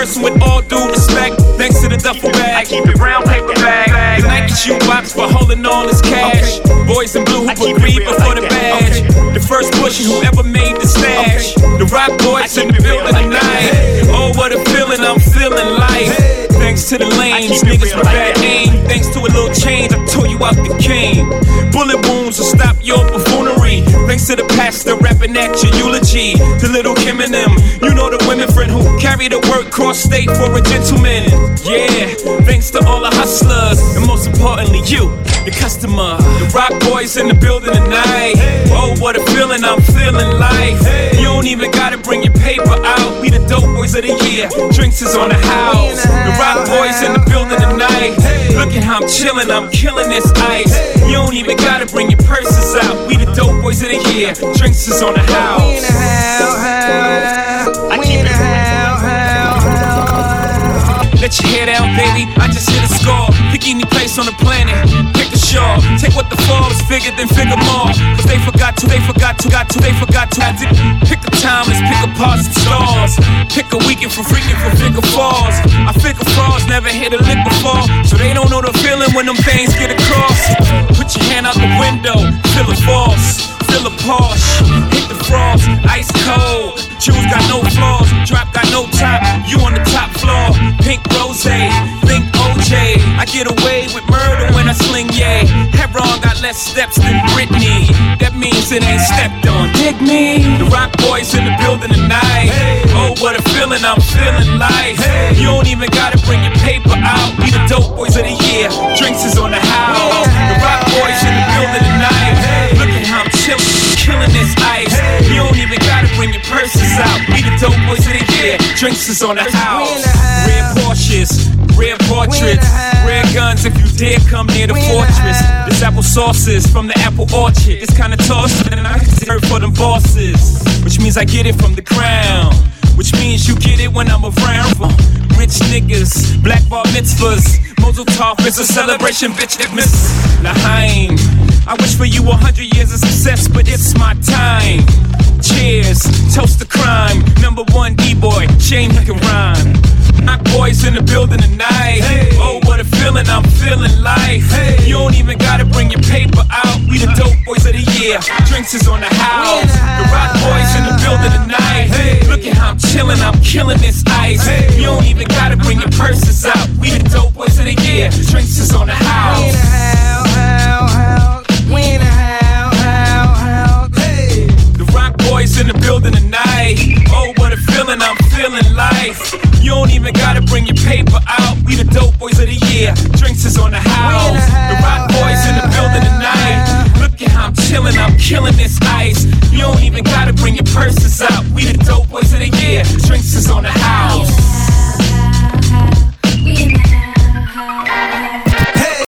hustle with all due respect. Thanks to the duffel bag, I keep it brown paper bag. The Nike shoe box for holding all this cash. Boys in blue who put greed before the badge. The first Bushy who ever made the stash. The Rock Boys in the building tonight. Oh, what a feeling, I'm feeling life. Thanks to the lanes, niggas with bad aim. Thanks to a little change, I tore you out the cane. Bullet wounds will stop your buffoonery. Thanks to the pastor rapping at your eulogy. To Little Kim and them, you know the women friend who carry the work cross state for a gentleman. Yeah, thanks to all the hustlers, and most importantly you, the customer. The Rock Boys in the building tonight. Oh, what a feeling, I'm feeling life. You don't even gotta bring your paper out. We the dope boys of the year. Drinks is on the house. The Rock Boys in the building tonight. Look at how I'm chilling, I'm killing this ice. You don't even gotta bring your purses out. We the dope boys of the year. Drinks is on the house. I keep it. Let your hair down, baby. I just hit a score. Pick any place on the planet. Pick a shore. Take what the fall is figured, then figure more. Cause they forgot to. Pick a timeless, pick a parts and stars. Pick a weekend for freaking for figure falls. I figure frauds never hit a lick before, so they don't know the feeling when them things get across. Put your hand out the window, feel a false. Feel a Porsche, hit the frost, ice cold. Shoes got no flaws, drop got no top. You on the top floor, pink rose, think OJ. I get away with murder when I sling yay. Heron got less steps than Britney. That means it ain't stepped on. Dig me. The Rock Boys in the building tonight. Oh, what a feeling, I'm feeling life. You don't even gotta bring your paper out. We the dope boys of the year. Drinks is on the house. The Rock Boys in the building tonight. Look at how I'm chilling. Killing this ice. You don't even gotta bring your purses out. We the dope boys of the year. Drinks is on the house. Red Porsches, red portraits, red guns if you dare come near the fortress. This apple sauces from the apple orchard. It's kinda tossed and I serve for them bosses. Which means I get it from the crown. Which means you get it when I'm around. Rich niggas, black bar mitzvahs. Mazel tov is a celebration, bitch. L'chaim. I wish for you 100 years of success, but it's my time. Cheers, toast to crime. Number one D-boy, shame he can rhyme. Rock Boys in the building tonight. Oh, what a feeling, I'm feeling life. You don't even gotta bring your paper out. We the dope boys of the year. Drinks is on the house. The Rock Boys in the building tonight. Look at how I'm chilling, I'm killing this ice. You don't even gotta bring your purses out. We the dope boys of the year. Drinks is on the house. The Rock Boys in the building tonight. Oh, what a feeling, I'm feeling life. You don't even gotta bring your paper out. We the dope boys of the year. Drinks is on the house. The Rock Boys in the building tonight. Look at how I'm chilling, I'm killing this ice. You don't even gotta bring your purses out.